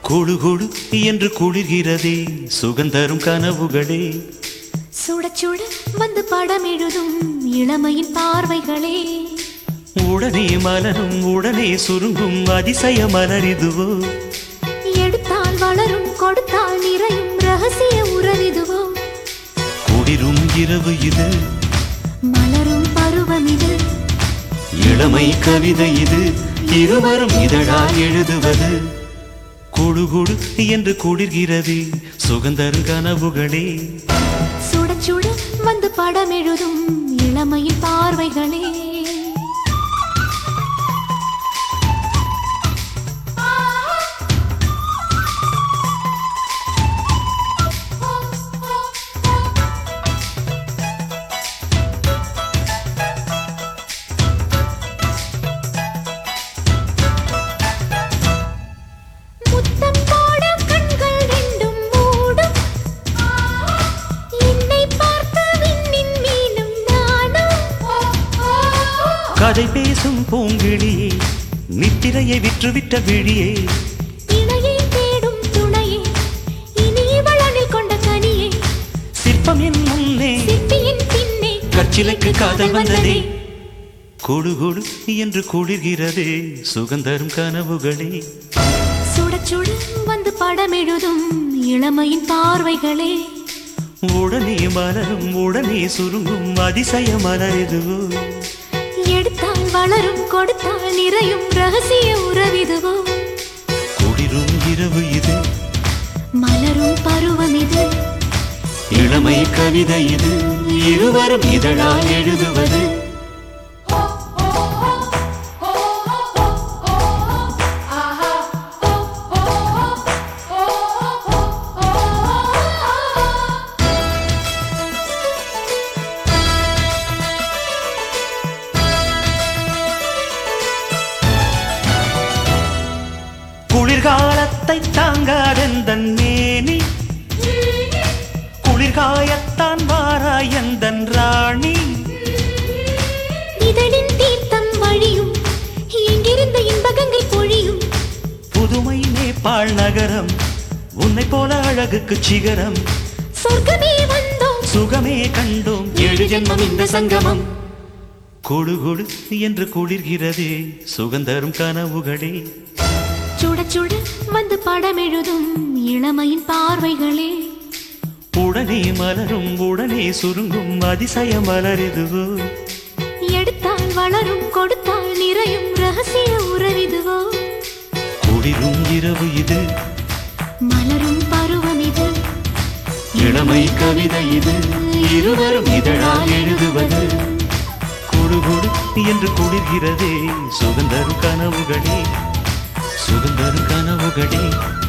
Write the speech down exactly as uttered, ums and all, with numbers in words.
குழு குழு என்று குளிர்கிறதே சுகந்தரும் கனவுகளே. சுட சுட வந்து படம் எழுதும் இளமையின் பார்வைகளே. உடனே மலரும் உடனே சுருங்கும் அதிசய மலரிதுவோ. எடுத்தால் வளரும் கொடுத்தால் நிறையும் ரகசிய உறவிதுவோ. குளிரும் இரவு இது, மலரும் பருவம் இது, இளமை கவிதை இது, இருவரும் இதழால் எழுதுவது. குழு குழு என்று குளிர்கிறது சுகந்தரும் கனவுகளே. சுட சுட வந்து படம் எழுதும் இளமையின் பார்வைகளே. கதை பேசும் பூங்கிழியே, நித்திரையை விற்றுவிட்ட விழியே, இணையை தேடும் துணையே, இனியவளனில் கொண்ட கனியே, சிற்பம் என் முன்னே சிற்பியின் பின்னே கற்சிலைக்கு காதல் வந்ததே. குழு குழு என்று குளிர்கிறதே சுகந்தரும் கனவுகளே. சுட சுட வந்து படம் எழுதும் இளமையின் பார்வைகளே. உடனே மலரும் உடனே சுருங்கும் அதிசய மலரிதுவோ. எடுத்தால் வளரும் கொடுத்தால் நிறையும் ரகசிய உறவிதுவோ. குளிரும் இரவு இது, மலரும் பருவம் இது, இளமை கவிதை இது, இருவரும் இதழால் எழுதுவது. குளிர்காலத்தை தாங்காதெந்தன் மேனி, குளிர்காயத்தான் வாராய் எந்தன் ராணி. இதழின் தீர்த்தம் வழியும் எங்கிருந்த இன்பகங்கள் பொழியும். புதுமை நேபாள் நகரம் உன்னை போல அழகுக்கு சிகரம். சொர்க்கமே வந்தோம் சுகமே கண்டோம் ஏழு ஜென்மம் இந்த சங்கமம். குழு குழு என்று குளிர்கிறதே சுகந்தரும் கனவுகளே. சுட சுட வந்து படம் எழுதும் இளமையின் பார்வைகளே. உடனே மலரும் உடனே சுருங்கும் அதிசய மலரிதுவோ. எடுத்தால் வளரும் கொடுத்தால் நிறையும் ரகசிய உறவிதுவோ. குளிரும் இரவு இது, மலரும் பருவம் இது, இளமை கவிதை இது, இருவரும் இதழால் எழுதுவது. குழு குழு என்று குளிர்கிறதே சுகந்தரும் கனவுகளே. சுகந்தரும் கனவுகளே.